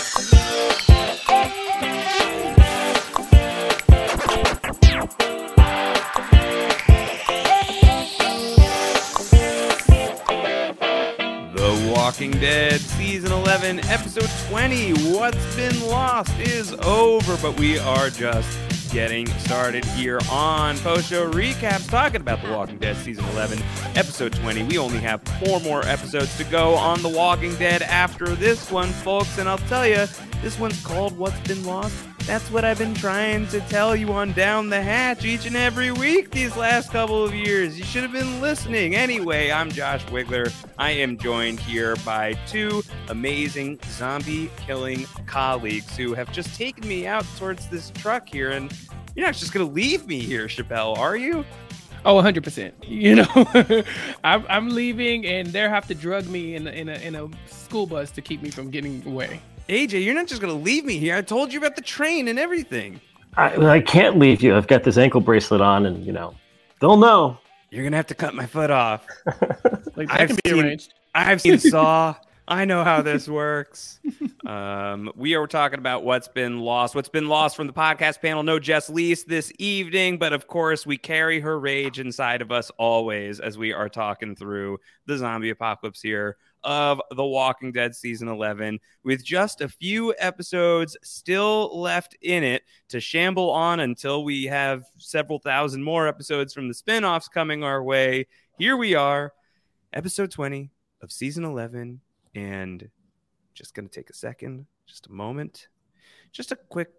Walking Dead Season 11, Episode 20, What's Been Lost is over, but we are just getting started here on post-show recaps talking about The Walking Dead Season 11, Episode 20. We only have 4 more episodes to go on The Walking Dead after this one, folks, and I'll tell you, this one's called What's Been Lost. That's what I've been trying to tell you on Down the Hatch each and every week these last couple of years. You should have been listening. Anyway, I'm Josh Wigler. I am joined here by 2 amazing zombie-killing colleagues who have just taken me out towards this truck here. And you're not just going to leave me here, Chappelle, are you? Oh, 100%. You know, I'm leaving, and they'll have to drug me in a school bus to keep me from getting away. AJ, you're not just going to leave me here. I told you about the train and everything. I can't leave you. I've got this ankle bracelet on, and, they'll know. You're going to have to cut my foot off. Like, that can be arranged. I've seen Saw. I know how this works. We are talking about What's Been Lost. What's Been Lost from the podcast panel. No Jess Leese this evening, but of course we carry her rage inside of us always as we are talking through the zombie apocalypse here of The Walking Dead Season 11, with just a few episodes still left in it to shamble on until we have several thousand more episodes from the spinoffs coming our way. Here we are, episode 20 of Season 11, and just going to take a second, just a moment, just a quick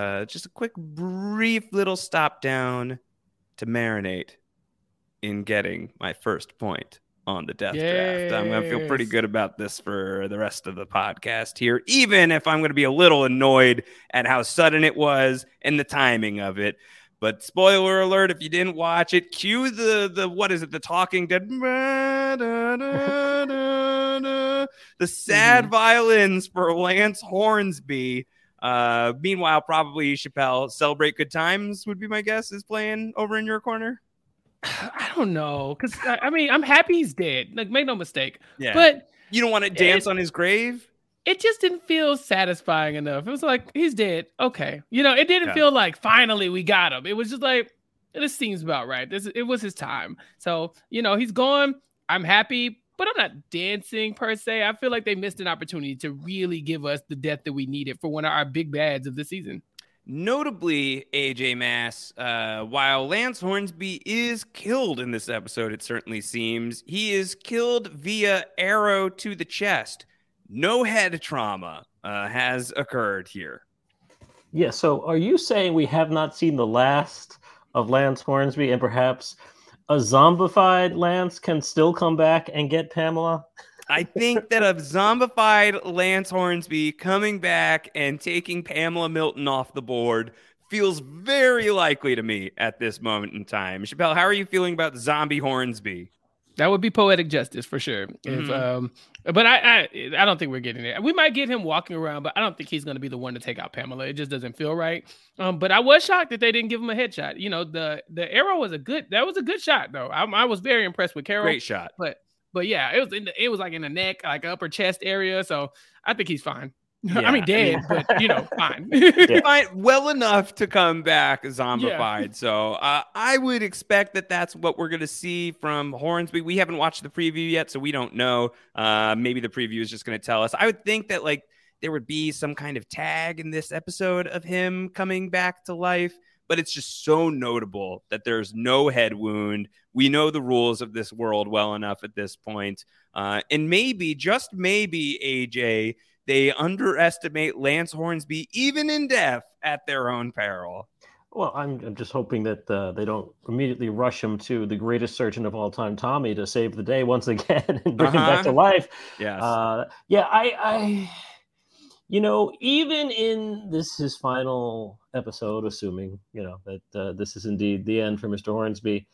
brief little stop down to marinate in getting my first point on the death draft. I'm going to feel pretty good about this for the rest of the podcast here, even if I'm going to be a little annoyed at how sudden it was and the timing of it. But spoiler alert, if you didn't watch it, cue the what is it, the Talking Dead, the sad violins for Lance Hornsby. Meanwhile, probably Chappelle, Celebrate Good Times would be my guess, is playing over in your corner. I don't know, because I mean, I'm happy he's dead. Like, make no mistake. Yeah. But you don't want to dance on his grave? It just didn't feel satisfying enough. It was like, he's dead. Okay. It didn't feel like finally we got him. It was just like, this seems about right. It was his time. So, he's gone. I'm happy, but I'm not dancing per se. I feel like they missed an opportunity to really give us the death that we needed for one of our big bads of the season. Notably, AJ Mass, while Lance Hornsby is killed in this episode, it certainly seems, he is killed via arrow to the chest. No head trauma has occurred here. Yeah, so are you saying we have not seen the last of Lance Hornsby, and perhaps a zombified Lance can still come back and get Pamela? I think that a zombified Lance Hornsby coming back and taking Pamela Milton off the board feels very likely to me at this moment in time. Chappelle, how are you feeling about zombie Hornsby? That would be poetic justice for sure. Mm-hmm. But I don't think we're getting there. We might get him walking around, but I don't think he's going to be the one to take out Pamela. It just doesn't feel right. But I was shocked that they didn't give him a headshot. The arrow was a good shot though. I was very impressed with Carol. Great shot. But yeah, it was like in the neck, like upper chest area. So I think he's fine. Yeah, I mean, dead, but fine. Yeah. Fine, well enough to come back zombified. Yeah. So I would expect that that's what we're going to see from Hornsby. We haven't watched the preview yet, so we don't know. Maybe the preview is just going to tell us. I would think that there would be some kind of tag in this episode of him coming back to life. But it's just so notable that there's no head wound. We know the rules of this world well enough at this point. And maybe, just maybe, AJ, they underestimate Lance Hornsby, even in death, at their own peril. Well, I'm just hoping that they don't immediately rush him to the greatest surgeon of all time, Tommy, to save the day once again and bring him back to life. Yes. I even in his final episode, assuming, that this is indeed the end for Mr. Hornsby,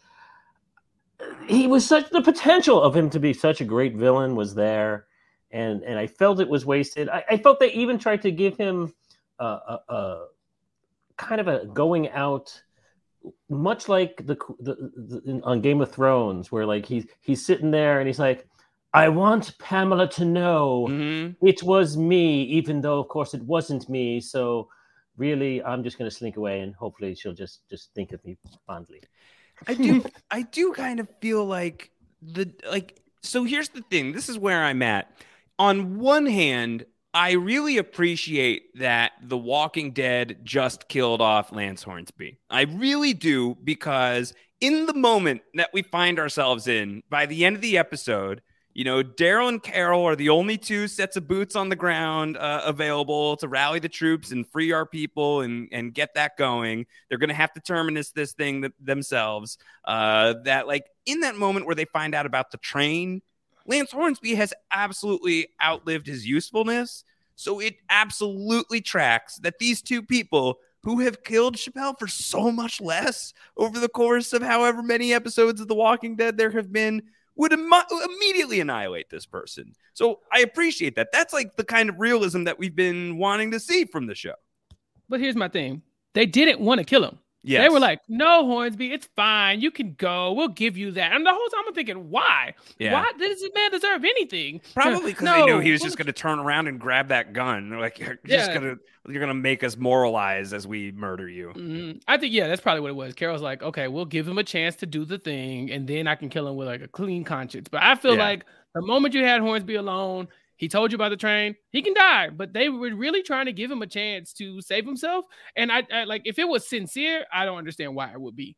he was the potential of him to be such a great villain was there. And I felt it was wasted. I felt they even tried to give him a kind of a going out, much like the on Game of Thrones, where like he's sitting there and he's like, I want Pamela to know it was me, even though, of course, it wasn't me. So really, I'm just going to slink away, and hopefully she'll just think of me fondly. I do kind of feel like so here's the thing. This is where I'm at. On one hand, I really appreciate that The Walking Dead just killed off Lance Hornsby. I really do, because in the moment that we find ourselves in, by the end of the episode, Daryl and Carol are the only two sets of boots on the ground available to rally the troops and free our people and get that going. They're going to have to terminus this thing themselves. That like in that moment where they find out about the train, Lance Hornsby has absolutely outlived his usefulness. So it absolutely tracks that these two people who have killed Chappelle for so much less over the course of however many episodes of The Walking Dead there have been would immediately annihilate this person. So I appreciate that. That's like the kind of realism that we've been wanting to see from the show. But here's my thing. They didn't want to kill him. Yes. They were like, no, Hornsby, it's fine. You can go. We'll give you that. And the whole time I'm thinking, why? Yeah. Why does this man deserve anything? Probably because they knew he was just going to turn around and grab that gun. They're like, you're going to make us moralize as we murder you. Mm-hmm. I think, that's probably what it was. Carol's like, okay, we'll give him a chance to do the thing, and then I can kill him with like a clean conscience. But I feel like the moment you had Hornsby alone, he told you about the train, he can die, but they were really trying to give him a chance to save himself. And I like, if it was sincere, I don't understand why it would be,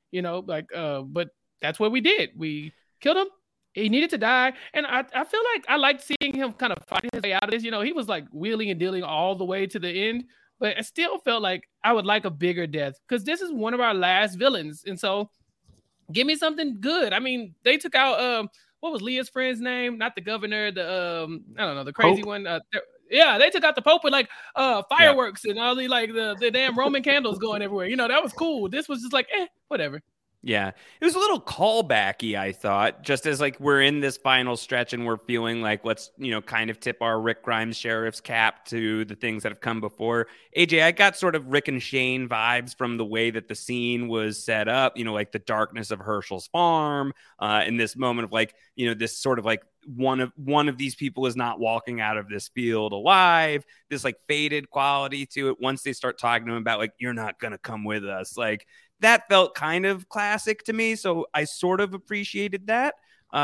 but that's what we did. We killed him. He needed to die. And I feel like I liked seeing him kind of fighting his way out of this. He was like wheeling and dealing all the way to the end, but I still felt like I would like a bigger death because this is one of our last villains. And so give me something good. I mean, they took out, what was Leah's friend's name? Not the governor, the I don't know, the crazy Pope. One. They took out the Pope with like fireworks and all the damn Roman candles going everywhere. That was cool. This was just like, whatever. Yeah, it was a little callbacky, I thought, just as like we're in this final stretch and we're feeling like let's, kind of tip our Rick Grimes sheriff's cap to the things that have come before. AJ, I got sort of Rick and Shane vibes from the way that the scene was set up, like the darkness of Herschel's farm, in this moment of like, this sort of like one of these people is not walking out of this field alive, this like faded quality to it. Once they start talking to him about like, you're not going to come with us, like, that felt kind of classic to me, so I sort of appreciated that.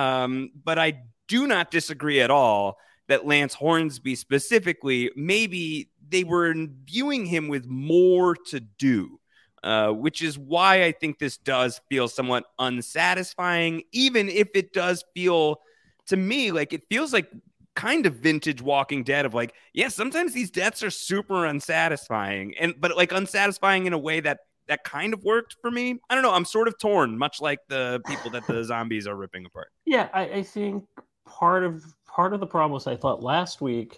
But I do not disagree at all that Lance Hornsby specifically, maybe they were imbuing him with more to do, which is why I think this does feel somewhat unsatisfying, even if it does feel, to me, like it feels like kind of vintage Walking Dead of like, sometimes these deaths are super unsatisfying, but like unsatisfying in a way that kind of worked for me. I don't know. I'm sort of torn, much like the people that the zombies are ripping apart. Yeah, I think part of the problem was I thought last week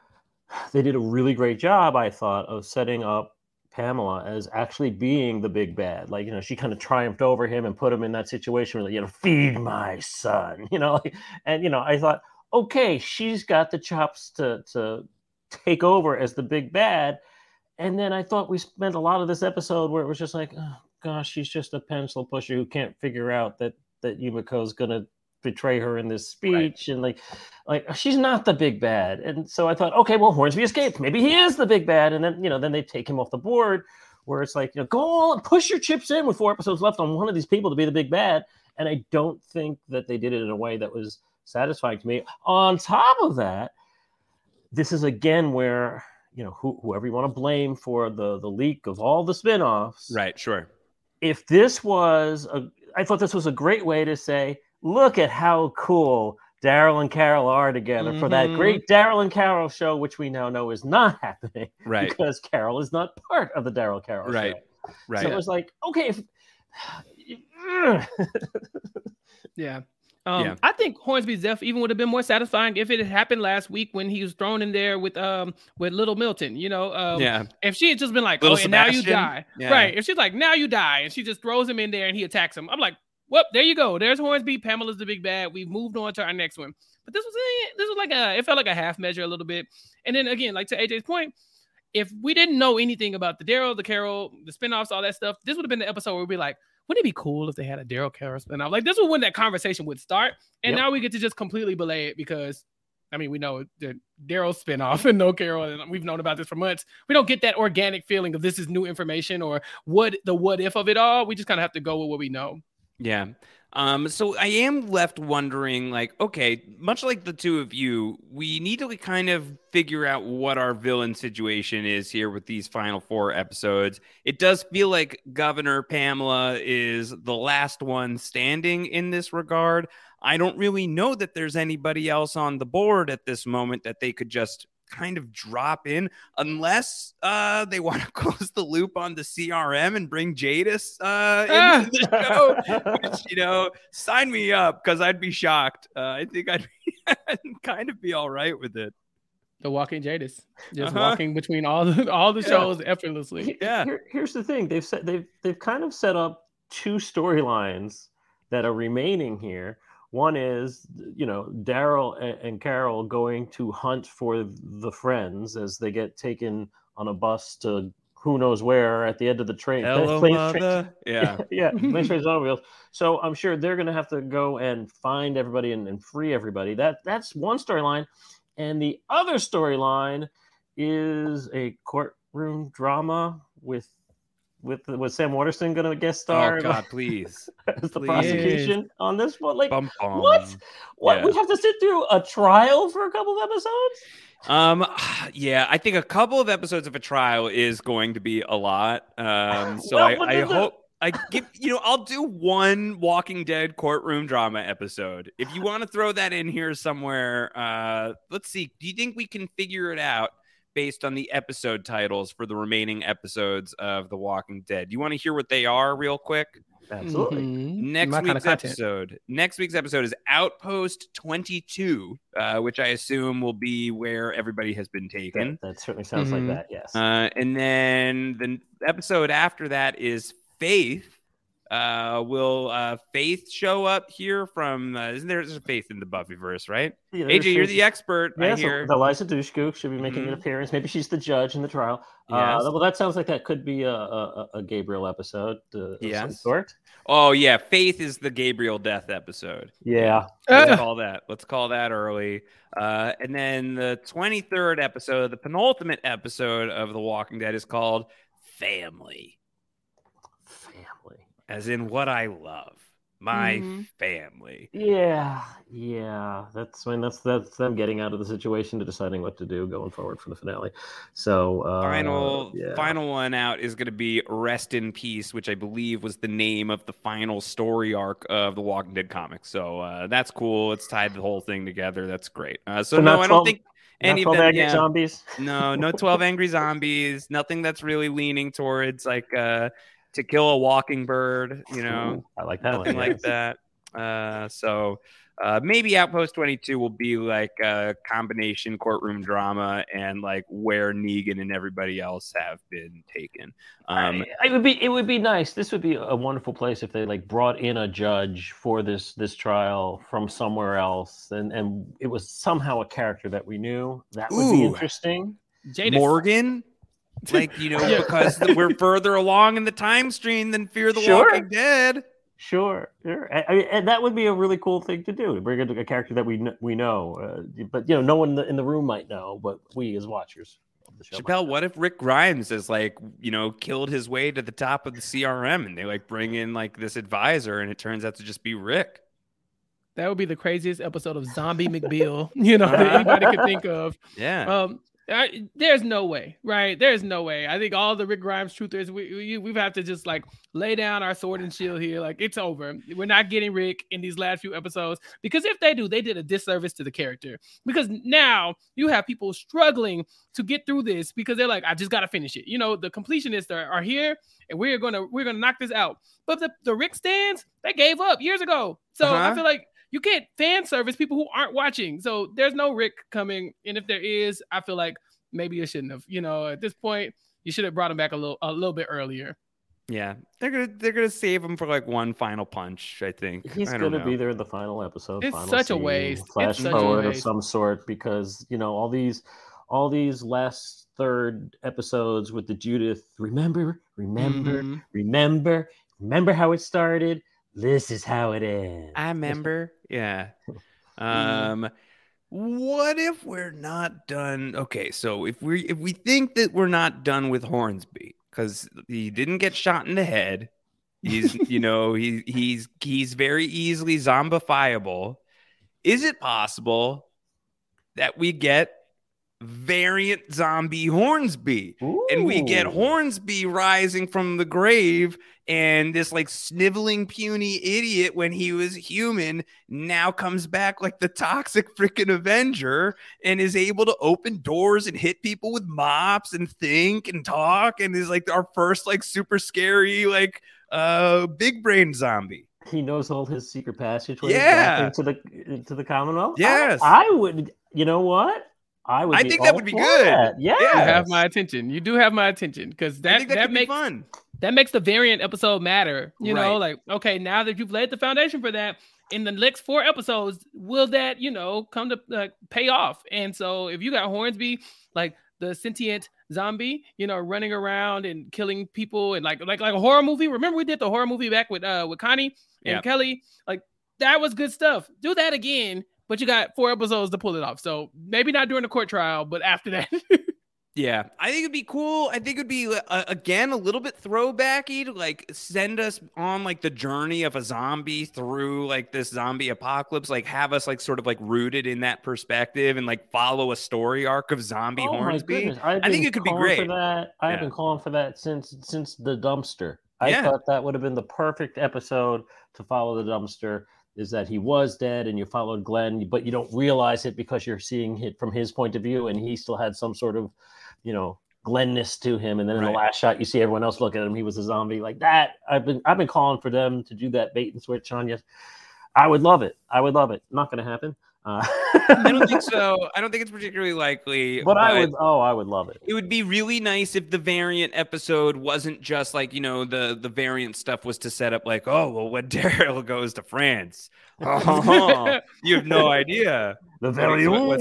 they did a really great job, I thought, of setting up Pamela as actually being the big bad. Like, she kind of triumphed over him and put him in that situation where, feed my son, and, I thought, okay, she's got the chops to take over as the big bad. And then I thought we spent a lot of this episode where it was just like, oh gosh, she's just a pencil pusher who can't figure out that Yumiko's gonna betray her in this speech, right. And like she's not the big bad. And so I thought, okay, well, Hornsby escaped. Maybe he is the big bad. And then then they take him off the board, where it's like, go on, push your chips in with 4 episodes left on one of these people to be the big bad. And I don't think that they did it in a way that was satisfying to me. On top of that, this is again where, whoever you want to blame for the leak of all the spinoffs. Right, sure. If this was I thought this was a great way to say, look at how cool Daryl and Carol are together for that great Daryl and Carol show, which we now know is not happening. Right. Because Carol is not part of the Daryl Carol show. Right. So it was like, okay. Yeah. I think Hornsby's death even would have been more satisfying if it had happened last week when he was thrown in there with Little Milton, If she had just been like, and now you die. Yeah. Right. If she's like, now you die, and she just throws him in there and he attacks him. I'm like, well, there you go. There's Hornsby. Pamela's the big bad. We've moved on to our next one. But this was like it felt like a half measure a little bit. And then again, like to AJ's point, if we didn't know anything about the Daryl, the Carol, the spinoffs, all that stuff, this would have been the episode where we'd be like, wouldn't it be cool if they had a Daryl Carol spinoff? Like, this was when that conversation would start. And now we get to just completely belay it because, I mean, we know the Daryl spinoff and no Carol, and we've known about this for months. We don't get that organic feeling of this is new information or what if of it all. We just kind of have to go with what we know. Yeah. So I am left wondering, like, okay, much like the two of you, we need to kind of figure out what our villain situation is here with these final 4 episodes. It does feel like Governor Pamela is the last one standing in this regard. I don't really know that there's anybody else on the board at this moment that they could just kind of drop in, unless they want to close the loop on the CRM and bring Jadis into the show, which, sign me up, because I'd be shocked. I think I'd kind of be all right with it. The walking Jadis, just walking between all the shows effortlessly. Yeah. Here's the thing: they've kind of set up 2 storylines that are remaining here. One is, Daryl and Carol going to hunt for the friends as they get taken on a bus to who knows where at the end of the train. Planes, trains, automobiles. So I'm sure they're going to have to go and find everybody and free everybody. That's one storyline. And the other storyline is a courtroom drama with Sam Waterston going to guest star? Oh God, please! As the prosecution on this one, like bum, bum. What? Yeah. We have to sit through a trial for a couple of episodes? Yeah, I think a couple of episodes of a trial is going to be a lot. So I hope I'll do one Walking Dead courtroom drama episode. If you want to throw that in here somewhere, let's see. Do you think we can figure it out based on the episode titles for the remaining episodes of The Walking Dead? You want to hear what they are real quick? Absolutely. Next week's episode is Outpost 22, which I assume will be where everybody has been taken. That certainly sounds like that, yes. And then the episode after that is Faith. Will Faith show up here from? Isn't there a Faith in the Buffyverse, right? Yeah, AJ, you're the expert. Yeah, I hear. So Eliza Dushku should be making an appearance. Maybe she's the judge in the trial. Yes. Well, that sounds like that could be a Gabriel episode of some sort. Oh yeah, Faith is the Gabriel death episode. Yeah. Let's call that early. And then the 23rd episode, the penultimate episode of The Walking Dead, is called Family. As in what I love, my family. Yeah. That's them getting out of the situation to deciding what to do going forward for the finale. So final one out is going to be Rest in Peace, which I believe was the name of the final story arc of the Walking Dead comics. So that's cool. It's tied the whole thing together. That's great. So no, I don't think any of them. Angry zombies. No 12 angry zombies. Nothing that's really leaning towards like. To Kill a Walking Bird, I like that. Nothing like that. So maybe Outpost 22 will be like a combination courtroom drama and like where Negan and everybody else have been taken. It would be nice. This would be a wonderful place if they like brought in a judge for this trial from somewhere else, and it was somehow a character that we knew. That would be interesting. Jadis. Morgan. Like, because we're further along in the time stream than Fear the Walking Dead. Sure. And that would be a really cool thing to do. Bring in a character that we know. But, no one in the room might know, but we as watchers of the show. Chappelle, what if Rick Grimes has, killed his way to the top of the CRM and they, bring in, this advisor and it turns out to just be Rick? That would be the craziest episode of Zombie McBeal, that anybody could think of. Yeah. There's no way, right? There's no way. I think all the Rick Grimes truthers, we have to just lay down our sword and shield here. It's over. We're not getting Rick in these last few episodes, because if they do, they did a disservice to the character, because now you have people struggling to get through this because they're like, I just got to finish it. The completionists are here and we're going to knock this out. But the Rick stands, they gave up years ago. So I feel like you can't fan service people who aren't watching. So there's no Rick coming. And if there is, I feel like maybe you shouldn't have. At this point, you should have brought him back a little bit earlier. Yeah, they're gonna save him for one final punch. I think he's gonna be there in the final episode. It's such a waste. Flash forward of some sort, because all these last third episodes with the Judith. Remember. remember how it started? This is how it ends. I remember. Yeah. What if we're not done? Okay, so if we think that we're not done with Hornsby because he didn't get shot in the head, he's he's very easily zombifiable. Is it possible that we get variant zombie Hornsby? And we get Hornsby rising from the grave, and this like sniveling puny idiot when he was human now comes back like the toxic freaking Avenger and is able to open doors and hit people with mops and think and talk, and is like our first like super scary like big brain zombie. He knows all his secret passageways into the Commonwealth. Yes. I would, you know what? I think that would be good. Yeah, you have my attention. You do have my attention because that makes fun. That makes the variant episode matter. You know, like okay, now that you've laid the foundation for that, in the next 4 episodes, will that come to pay off? And so if you got Hornsby, like the sentient zombie, running around and killing people and like a horror movie. Remember we did the horror movie back with Connie and Kelly. Like that was good stuff. Do that again. But you got 4 episodes to pull it off. So maybe not during the court trial, but after that. Yeah, I think it'd be cool. I think it'd be, again, a little bit throwbacky to, like, send us on, like, the journey of a zombie through, like, this zombie apocalypse. Like, have us, like, sort of, like, rooted in that perspective and, like, follow a story arc of zombie Hornsby. I think it could be great. I've been calling for that since the dumpster. I thought that would have been the perfect episode to follow the dumpster. Is that he was dead and you followed Glenn, but you don't realize it because you're seeing it from his point of view, and he still had some sort of, Glenness to him. And then in the last shot, you see everyone else look at him. He was a zombie like that. I've been calling for them to do that bait and switch on you. I would love it. Not going to happen. I don't think so. I don't think it's particularly likely. But I would love it. It would be really nice if the variant episode wasn't just like, the variant stuff was to set up like, oh, well, when Daryl goes to France, you have no idea. The variant,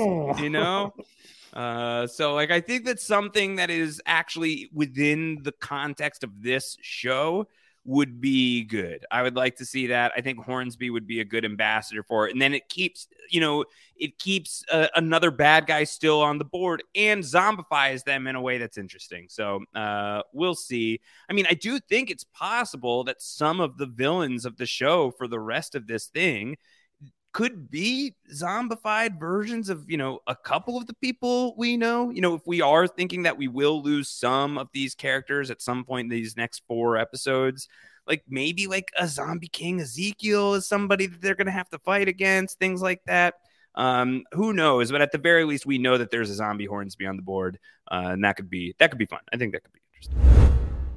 so like, I think that's something that is actually within the context of this show would be good. I would like to see that. I think Hornsby would be a good ambassador for it. And then it keeps, another bad guy still on the board and zombifies them in a way that's interesting. So we'll see. I mean, I do think it's possible that some of the villains of the show for the rest of this thing could be zombified versions of, a couple of the people we know. If we are thinking that we will lose some of these characters at some point in these next 4 episodes, like maybe like a zombie king Ezekiel is somebody that they're going to have to fight against, things like that. Who knows? But at the very least, we know that there's a zombie Hornsby on the board, and that could be fun. I think that could be interesting.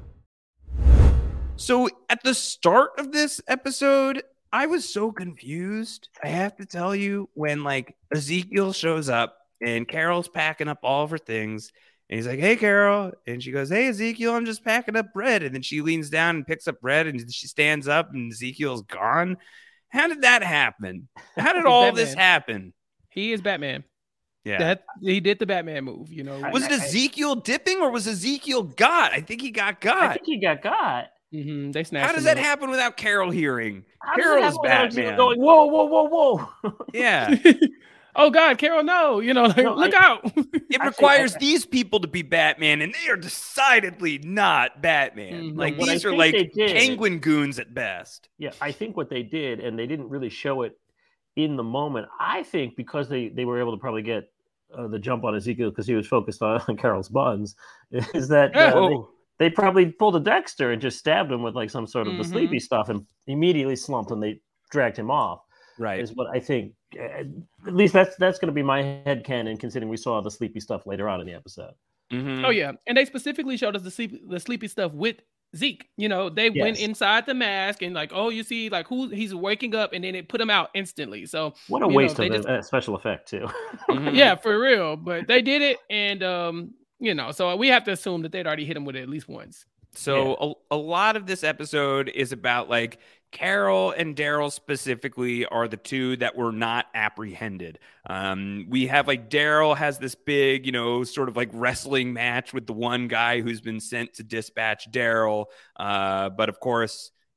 So at the start of this episode, I was so confused. I have to tell you, when like Ezekiel shows up and Carol's packing up all of her things, and he's like, "Hey, Carol," and she goes, "Hey, Ezekiel, I'm just packing up bread." And then she leans down and picks up bread, and she stands up, and Ezekiel's gone. How did that happen? How did all this happen? He is Batman. Yeah, he did the Batman move. Was it Ezekiel dipping or was Ezekiel got? I think he got. I think he got. Mm-hmm. They snatched. How does that happen without Carol hearing? Carol is Batman. Going, whoa. Yeah. Oh God, Carol, no! Look out! It requires these people to be Batman, and they are decidedly not Batman. Like these are like penguin goons at best. Yeah, I think what they did, and they didn't really show it in the moment. I think because they were able to probably get the jump on Ezekiel because he was focused on Carol's buns, is that they probably pulled a Dexter and just stabbed him with like some sort of the sleepy stuff and immediately slumped and they dragged him off. Right. Is what I think. At least that's going to be my headcanon, considering we saw the sleepy stuff later on in the episode. Mm-hmm. Oh yeah, and they specifically showed us the sleepy stuff with Zeke. They went inside the mask and like, oh, you see, like he's waking up, and then it put him out instantly. So what a waste of a special effect too. Yeah, for real. But they did it, and so we have to assume that they'd already hit him with it at least once. So a lot of this episode is about like Carol and Daryl specifically are the two that were not apprehended. We have like Daryl has this big, sort of like wrestling match with the one guy who's been sent to dispatch Daryl. But of course,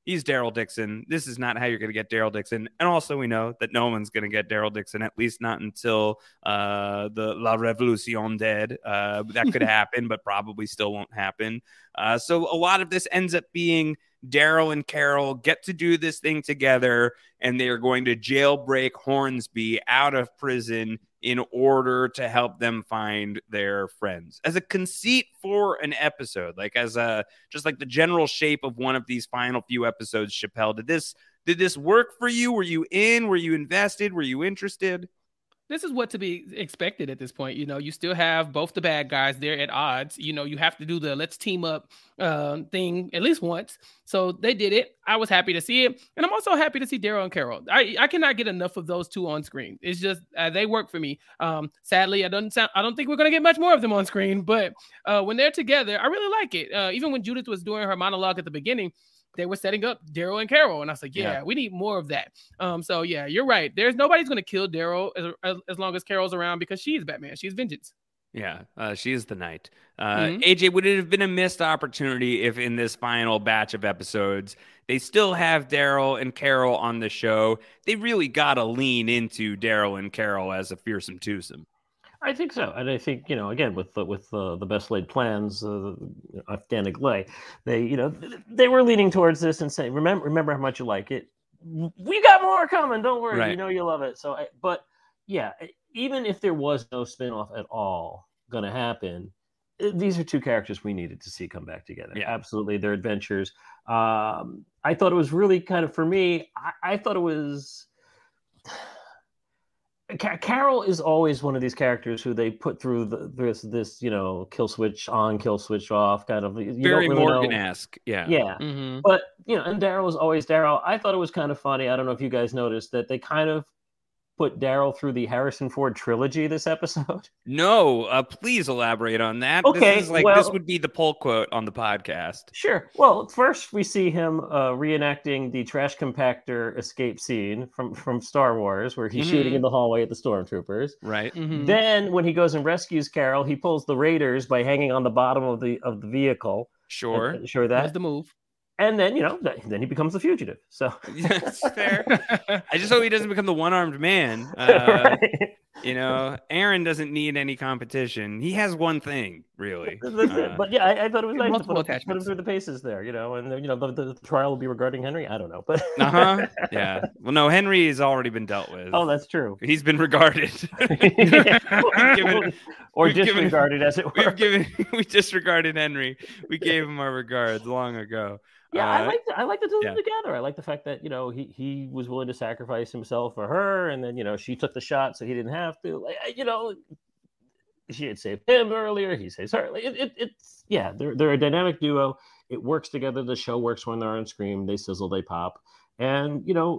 He's Daryl Dixon. This is not how you're going to get Daryl Dixon. And also we know that no one's going to get Daryl Dixon, at least not until the La Revolution dead. That could happen, but probably still won't happen. So a lot of this ends up being Daryl and Carol get to do this thing together, and they're going to jailbreak Hornsby out of prison in order to help them find their friends. As a conceit for an episode, like as a just like the general shape of one of these final few episodes, Chappelle, did this work for you? Were you in? Were you invested? Were you interested? This is what to be expected at this point. You know, you still have both the bad guys there at odds. You know, you have to do the let's team up thing at least once. So they did it. I was happy to see it. And I'm also happy to see Daryl and Carol. I cannot get enough of those two on screen. It's just they work for me. Sadly, I don't think we're going to get much more of them on screen. But when they're together, I really like it. Even when Judith was doing her monologue at the beginning, they were setting up Daryl and Carol. And I was like, yeah, we need more of that. So yeah, you're right. Nobody's going to kill Daryl as long as Carol's around because she's Batman. She's vengeance. Yeah, she is the knight. AJ, would it have been a missed opportunity if in this final batch of episodes, they still have Daryl and Carol on the show? They really got to lean into Daryl and Carol as a fearsome twosome. I think so, and I think again with the best laid plans of Dan and Glay, they were leaning towards this and saying, remember how much you like it. We got more coming. Don't worry, right. You love it. So, even if there was no spinoff at all going to happen, these are two characters we needed to see come back together. Yeah. Absolutely, their adventures. I thought it was really kind of for me. I thought it was. Carol is always one of these characters who they put through this kill switch on, kill switch off kind of. Very really Morgan-esque, yeah. Mm-hmm. But and Daryl is always Daryl. I thought it was kind of funny. I don't know if you guys noticed that they kind of put Daryl through the Harrison Ford trilogy this episode. No, please elaborate on that. Okay, this would be the poll quote on the podcast. Sure. Well, first we see him reenacting the trash compactor escape scene from Star Wars, where he's shooting in the hallway at the stormtroopers. Right. Mm-hmm. Then when he goes and rescues Carol, he pulls the Raiders by hanging on the bottom of the vehicle. Sure. That's the move. And then, then he becomes a fugitive. So that's fair. I just hope he doesn't become the one-armed man. Right. Aaron doesn't need any competition. He has one thing, really. But yeah, I thought it was nice to put him through the paces there, and the trial will be regarding Henry. I don't know, but yeah. Well, no, Henry has already been dealt with. Oh, that's true. He's been regarded, disregarded, as it were. We disregarded Henry. We gave him our regards long ago. Yeah, I like the two of them together. I like the fact that he was willing to sacrifice himself for her, and then she took the shot so he didn't have to. She had saved him earlier. He saves her. They're a dynamic duo. It works together. The show works when they're on screen. They sizzle, they pop, and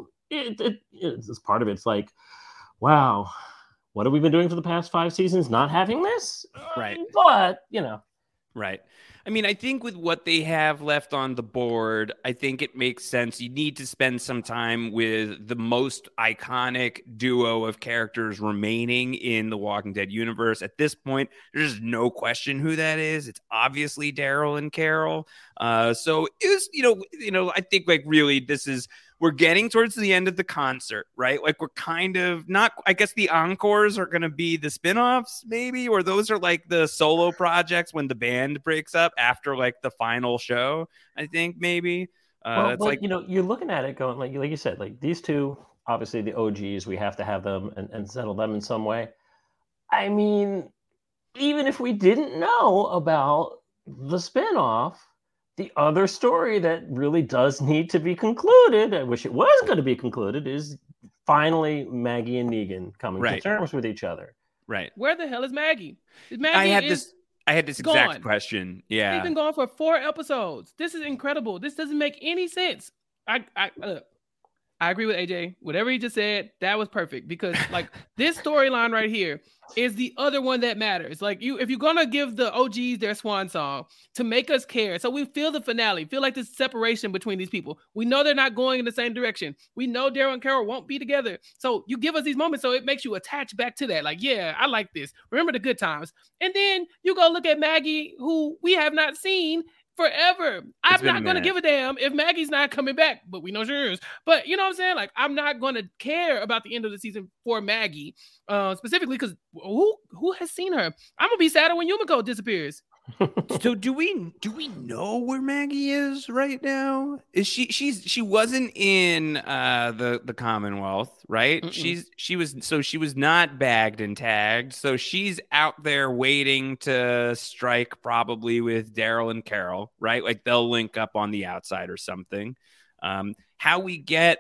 it's part of it. It's like, wow, what have we been doing for the past 5 seasons? Not having this, right? But right. I mean, I think with what they have left on the board, I think it makes sense. You need to spend some time with the most iconic duo of characters remaining in the Walking Dead universe. At this point, there's no question who that is. It's obviously Daryl and Carol. So it was, I think really we're getting towards the end of the concert, right? Like we're kind of not, I guess the encores are going to be the spinoffs maybe, or those are like the solo projects when the band breaks up after like the final show, I think maybe. You're looking at it going like you said, like these two, obviously the OGs, we have to have them and settle them in some way. I mean, even if we didn't know about the spinoff, the other story that really does need to be concluded, I wish it was going to be concluded, is finally Maggie and Negan coming to terms with each other. Right. Where the hell is Maggie? I had this exact question. Yeah. She's been gone for 4 episodes. This is incredible. This doesn't make any sense. I agree with AJ. Whatever he just said, that was perfect because like this storyline right here is the other one that matters. Like if you're gonna give the OGs their swan song to make us care, so we feel the finale, feel like this separation between these people. We know they're not going in the same direction. We know Daryl and Carol won't be together. So you give us these moments, so it makes you attach back to that. Like, yeah, I like this. Remember the good times. And then you go look at Maggie, who we have not seen forever. I'm not going to give a damn if Maggie's not coming back, but we know she is. But you know what I'm saying? Like, I'm not going to care about the end of the season for Maggie, specifically because who has seen her? I'm gonna be sadder when Yumiko disappears. So do we know where Maggie is right now? Is she wasn't in the Commonwealth, right? Mm-mm. She was not bagged and tagged. So she's out there waiting to strike, probably with Daryl and Carol, right? Like they'll link up on the outside or something. How we get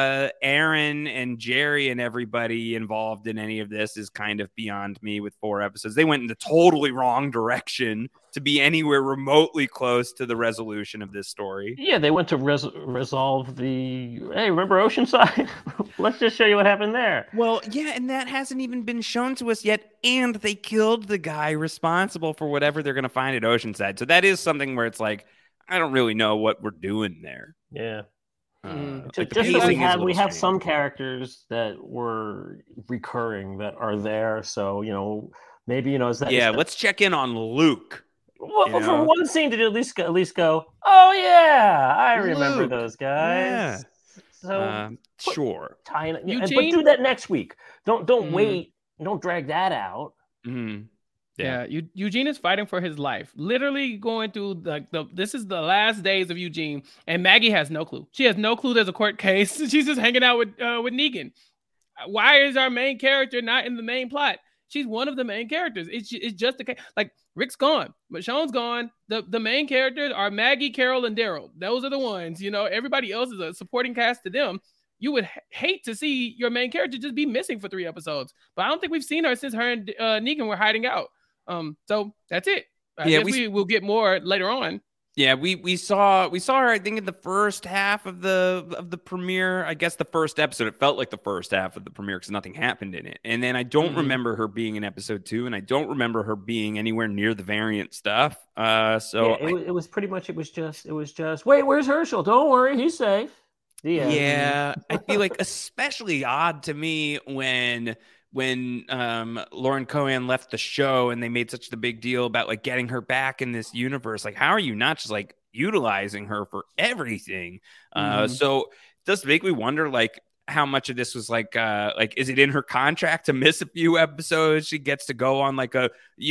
Aaron and Jerry and everybody involved in any of this is kind of beyond me with 4 episodes. They went in the totally wrong direction to be anywhere remotely close to the resolution of this story. Yeah, they went to resolve the... Hey, remember Oceanside? Let's just show you what happened there. Well, yeah, and that hasn't even been shown to us yet. And they killed the guy responsible for whatever they're going to find at Oceanside. So that is something where it's like, I don't really know what we're doing there. Yeah. Like Just that we have some characters that were recurring that are there, so maybe is that let's check in on Luke. Well, for one scene to at least go, oh yeah, I remember those guys. Yeah. So sure, but do that next week. Don't wait. Don't drag that out. Mm-hmm. Yeah, Eugene is fighting for his life. Literally going through this is the last days of Eugene, and Maggie has no clue. She has no clue there's a court case. She's just hanging out with Negan. Why is our main character not in the main plot? She's one of the main characters. It's just the case. Like Rick's gone, Michonne's gone. The main characters are Maggie, Carol, and Daryl. Those are the ones. Everybody else is a supporting cast to them. You would hate to see your main character just be missing for 3 episodes, but I don't think we've seen her since her and Negan were hiding out. So that's it. I guess we will get more later on. Yeah, we saw her, I think, in the first half of the premiere. I guess the first episode. It felt like the first half of the premiere because nothing happened in it. And then I don't remember her being in episode 2, and I don't remember her being anywhere near the variant stuff. It was pretty much. It was just. Wait, where's Herschel? Don't worry, he's safe. Yeah, I feel like especially odd to me when Lauren Cohan left the show and they made such the big deal about like getting her back in this universe. Like, how are you not just like utilizing her for everything? So it does make me wonder, like, how much of this was like is it in her contract to miss a few episodes? She gets to go on like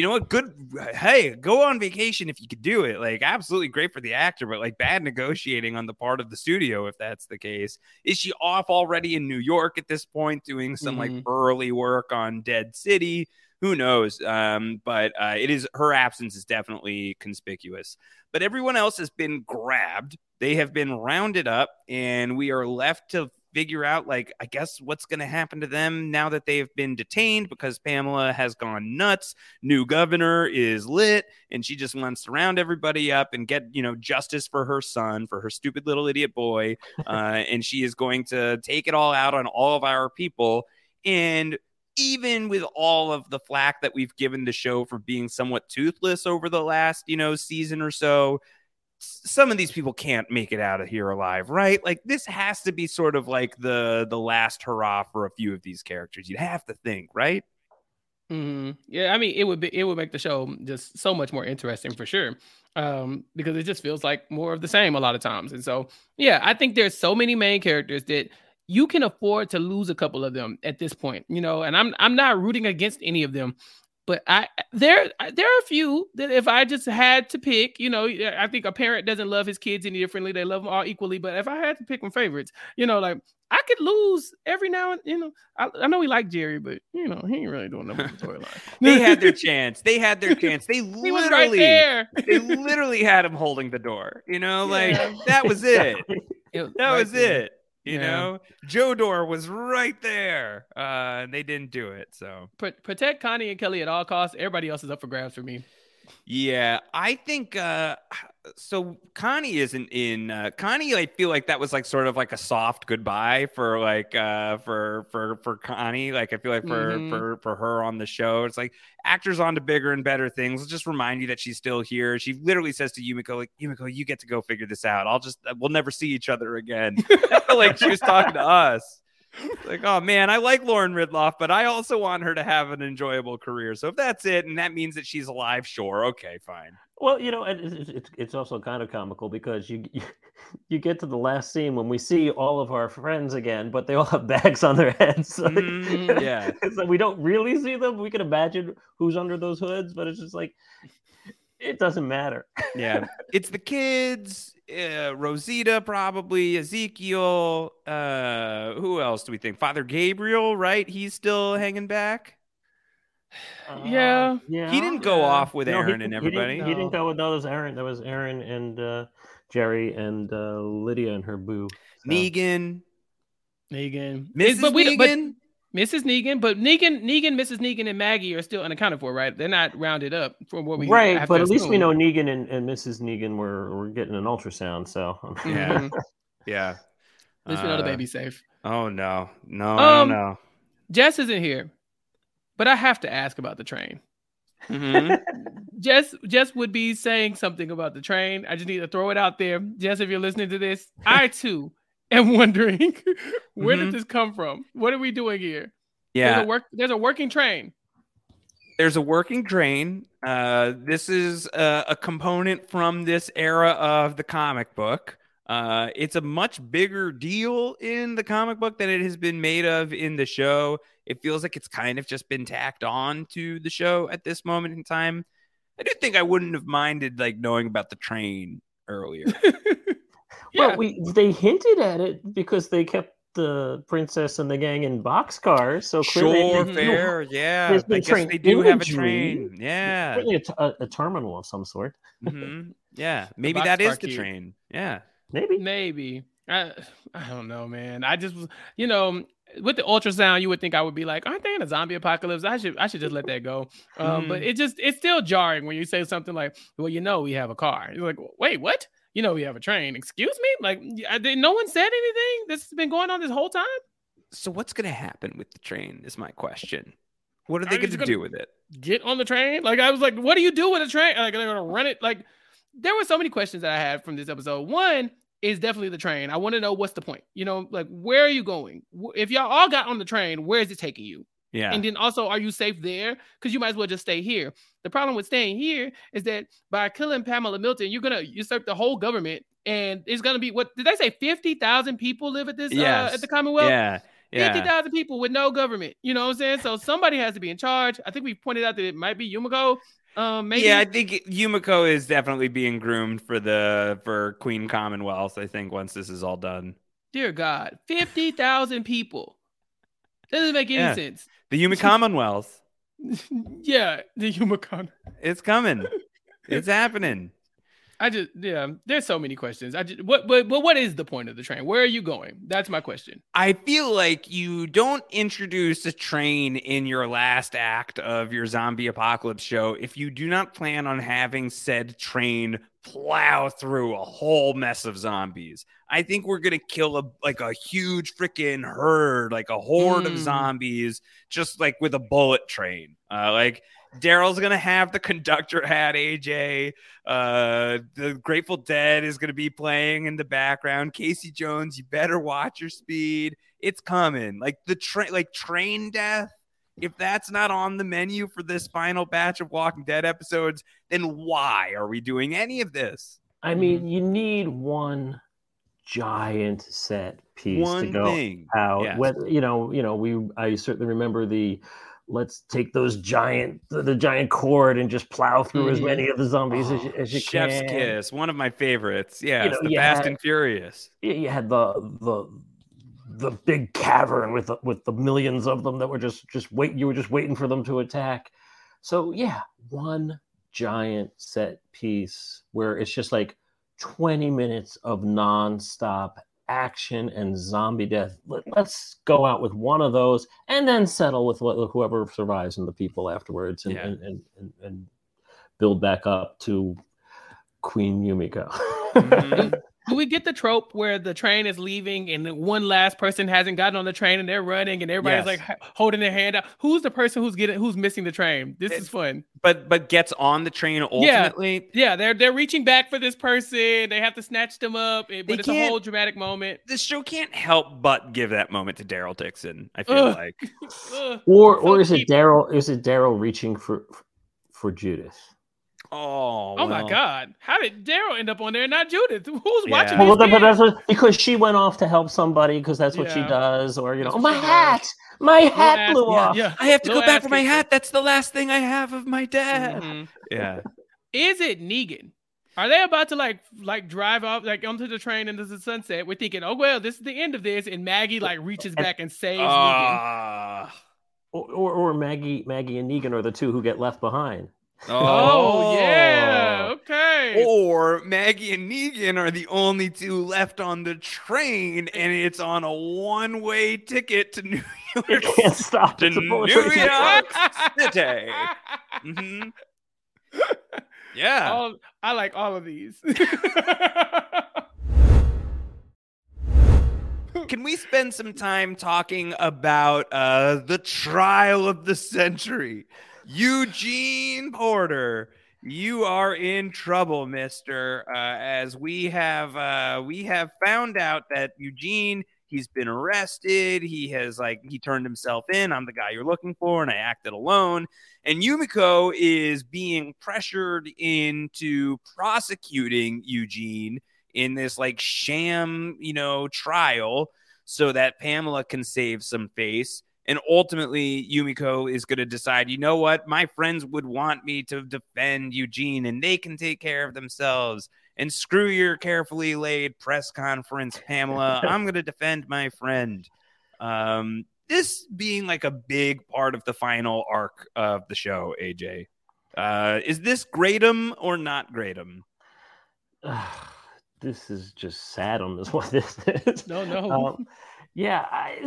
go on vacation if you could do it. Like, absolutely great for the actor, but like bad negotiating on the part of the studio if that's the case. Is she off already in New York at this point doing some like early work on Dead City? Who knows? But her absence is definitely conspicuous. But everyone else has been grabbed. They have been rounded up, and we are left to figure out, like, I guess what's going to happen to them now that they've been detained because Pamela has gone nuts. New governor is lit, and she just wants to round everybody up and get, justice for her son, for her stupid little idiot boy. And she is going to take it all out on all of our people. And even with all of the flack that we've given the show for being somewhat toothless over the last, season or so, some of these people can't make it out of here alive, right? Like, this has to be sort of like the last hurrah for a few of these characters. You'd have to think, right? Yeah, I mean, it would make the show just so much more interesting for sure. Because it just feels like more of the same a lot of times. And so, yeah, I think there's so many main characters that you can afford to lose a couple of them at this point, and I'm not rooting against any of them. But there are a few that if I just had to pick, I think a parent doesn't love his kids any differently. They love them all equally. But if I had to pick my favorites, like I could lose every now and I know we like Jerry, but he ain't really doing nothing with the storyline. They had their chance. They he was right there. They literally had him holding the door. That was it. That was it. Jodor was right there, and they didn't do it. So protect Connie and Kelly at all costs. Everybody else is up for grabs for me. Yeah, I think so. Connie isn't in. Connie, I feel like that was like sort of like a soft goodbye for like for Connie. Like, I feel like for her on the show, it's like actors on to bigger and better things. Let's just remind you that she's still here. She literally says to Yumiko, like, Yumiko, you get to go figure this out. We'll never see each other again. I feel like she was talking to us. Like, oh man, I like Lauren Ridloff, but I also want her to have an enjoyable career. So if that's it, and that means that she's alive, sure, okay, fine. Well, and it's also kind of comical because you get to the last scene when we see all of our friends again, but they all have bags on their heads. So, Yeah. so we don't really see them. We can imagine who's under those hoods, but it's just like it doesn't matter. Yeah, it's the kids, Rosita, probably Ezekiel. Who else do we think? Father Gabriel, right? He's still hanging back. Yeah. He didn't go off with Aaron and everybody. He didn't go with those. Aaron. There was Aaron and Jerry and Lydia and her boo. So. Negan. Mrs. Negan. Mrs. Negan, but Negan, Mrs. Negan, and Maggie are still unaccounted for, right? They're not rounded up from what we right. But at least we know Negan and Mrs. Negan were getting an ultrasound. So yeah, yeah. At least we know the baby's safe. Oh no. Jess isn't here, but I have to ask about the train. Mm-hmm. Jess would be saying something about the train. I just need to throw it out there. Jess, if you're listening to this, I too am wondering where did this come from? What are we doing here? Yeah. There's a working train. There's a working train. This is a component from this era of the comic book. It's a much bigger deal in the comic book than it has been made of in the show. It feels like it's kind of just been tacked on to the show at this moment in time. I do think I wouldn't have minded like knowing about the train earlier. Yeah. Well, they hinted at it because they kept the princess and the gang in boxcars. So clearly, fair, yeah. I guess they do have a train. Yeah, certainly a terminal of some sort. Mm-hmm. Yeah, maybe that is the train. Yeah, maybe. I don't know, man. I just, with the ultrasound, you would think I would be like, aren't they in a zombie apocalypse? I should just let that go. But it's still jarring when you say something like, well, we have a car. You're like, wait, what? We have a train. Excuse me? Like, no one said anything? This has been going on this whole time? So what's going to happen with the train is my question. What are they going to do with it? Get on the train? Like, I was like, what do you do with a train? Like, they're going to run it? Like, there were so many questions that I had from this episode. One is definitely the train. I want to know what's the point? Like, where are you going? If y'all all got on the train, where is it taking you? Yeah. And then also, are you safe there? Because you might as well just stay here. The problem with staying here is that by killing Pamela Milton, you're going to usurp the whole government. And it's going to be, what did they say? 50,000 people live at this, at the Commonwealth? Yeah. 50,000 people with no government. You know what I'm saying? So somebody has to be in charge. I think we pointed out that it might be Yumiko. Maybe. Yeah, I think Yumiko is definitely being groomed for Queen Commonwealth, I think, once this is all done. Dear God, 50,000 people. That doesn't make any sense. The Yumi Commonwealth. Yeah, the Yumicon. It's coming. It's happening. There's so many questions. What is the point of the train? Where are you going? That's my question. I feel like you don't introduce a train in your last act of your zombie apocalypse show if you do not plan on having said train plow through a whole mess of zombies. I think we're going to kill a huge freaking herd, like a horde of zombies, just like with a bullet train. Daryl's going to have the conductor hat, AJ. The Grateful Dead is going to be playing in the background. Casey Jones, you better watch your speed. It's coming. Like the train death. If that's not on the menu for this final batch of Walking Dead episodes, then why are we doing any of this? I mean, you need one giant set piece to go out. Yes. Whether, I certainly remember let's take the giant cord and just plow through as many of the zombies as you can. Chef's kiss, one of my favorites. Yeah, the Fast and Furious. You had the big cavern with the millions of them that were just wait. You were just waiting for them to attack. So yeah, one giant set piece where it's just like 20 minutes of nonstop action and zombie death. Let's go out with one of those and then settle with whoever survives and the people afterwards and build back up to Queen Yumiko. Do we get the trope where the train is leaving and one last person hasn't gotten on the train and they're running and everybody's like holding their hand out? Who's the person who's missing the train? This is fun. But gets on the train ultimately. Yeah, they're reaching back for this person. They have to snatch them up, but it's a whole dramatic moment. The show can't help but give that moment to Daryl Dixon, I feel like. Or is it Daryl reaching for Judith? Oh my God! How did Daryl end up on there and not Judith? Who's watching? Well, but that's because she went off to help somebody because that's what she does, or my hat blew off. Yeah. I have to go back for my hat. That's the last thing I have of my dad. Mm-hmm. Yeah. Is it Negan? Are they about to like drive off onto the train into the sunset? We're thinking, oh well, this is the end of this, and Maggie reaches back and saves Negan. Or Maggie and Negan are the two who get left behind. Oh yeah, okay. Or Maggie and Negan are the only two left on the train, and it's on a one-way ticket to New York. You can't stop to New York City. Mm-hmm. Yeah, I like all of these. Can we spend some time talking about the trial of the century? Eugene Porter, you are in trouble, mister, as we have found out that Eugene, he's been arrested. He turned himself in. I'm the guy you're looking for, and I acted alone. And Yumiko is being pressured into prosecuting Eugene in this sham, trial so that Pamela can save some face. And ultimately, Yumiko is going to decide, you know what? My friends would want me to defend Eugene, and they can take care of themselves. And screw your carefully laid press conference, Pamela. I'm going to defend my friend. This being a big part of the final arc of the show, AJ. Is this Greatum or not Greatum? This is just sad on this one. This is. No. Yeah,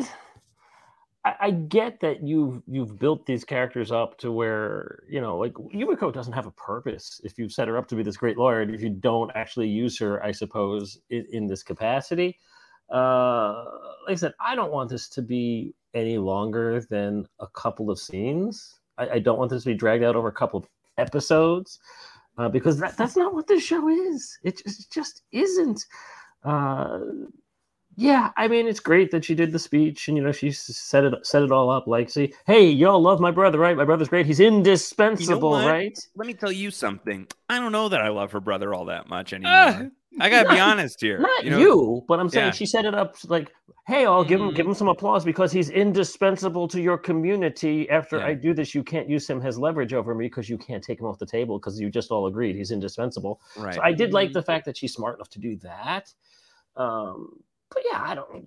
I get that you've built these characters up to where, Yumiko doesn't have a purpose if you've set her up to be this great lawyer, and if you don't actually use her, I suppose, in this capacity. Like I said, I don't want this to be any longer than a couple of scenes. I don't want this to be dragged out over a couple of episodes, because that's not what this show is. It just isn't. Yeah, I mean, it's great that she did the speech and, she set it all up see, hey, y'all love my brother, right? My brother's great. He's indispensable, right? Let me tell you something. I don't know that I love her brother all that much anymore. I got to be honest here. Not you, but I'm saying she set it up hey, I'll give him some applause because he's indispensable to your community. After I do this, you can't use him as leverage over me because you can't take him off the table because you just all agreed he's indispensable. Right. So I did like the fact that she's smart enough to do that. But yeah, I don't.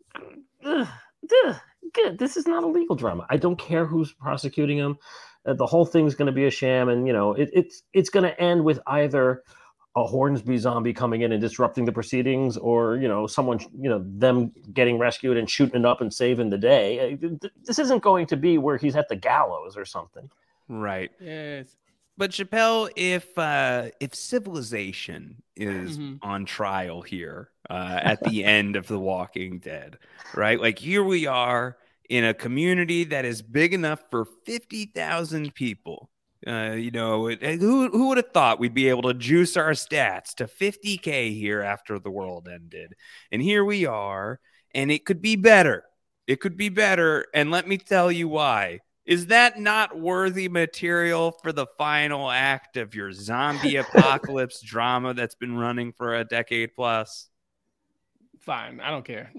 Good. This is not a legal drama. I don't care who's prosecuting him. The whole thing's going to be a sham, and it's going to end with either a Hornsby zombie coming in and disrupting the proceedings, or someone them getting rescued and shooting it up and saving the day. This isn't going to be where he's at the gallows or something. Right. Yes. But Chappelle, if civilization is on trial here at the end of The Walking Dead, right? Here we are in a community that is big enough for 50,000 people. Who would have thought we'd be able to juice our stats to 50K here after the world ended? And here we are, and it could be better. It could be better, and let me tell you why. Is that not worthy material for the final act of your zombie apocalypse drama that's been running for a decade plus? Fine, I don't care.